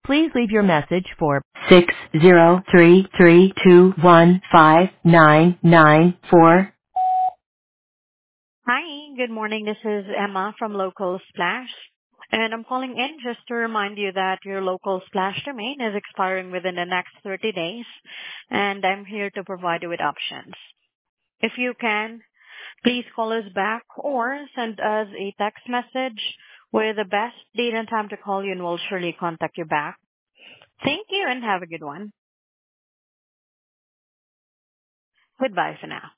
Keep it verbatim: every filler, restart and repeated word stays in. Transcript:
Please leave your message for six zero three three two one five nine nine four. Hi, good morning. This is Emma from Local Splash. And I'm calling in just to remind you that your local splash domain is expiring within the next thirty days, and I'm here to provide you with options. If you can, please call us back or send us a text message with the best date and time to call you, and we'll surely contact you back. Thank you and have a good one. Goodbye for now.